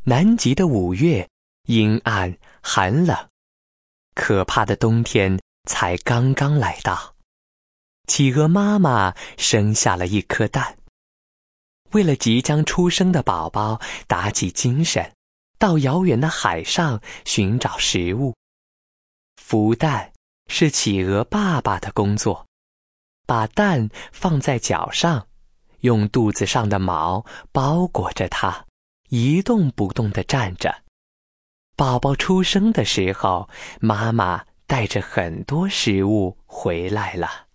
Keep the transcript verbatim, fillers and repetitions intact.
南极的五月，阴暗寒冷，可怕的冬天才刚刚来到。企鹅妈妈生下了一颗蛋，为了即将出生的宝宝打起精神，到遥远的海上寻找食物。孵蛋是企鹅爸爸的工作，把蛋放在脚上，用肚子上的毛包裹着它，一动不动地站着。宝宝出生的时候，妈妈带着很多食物回来了。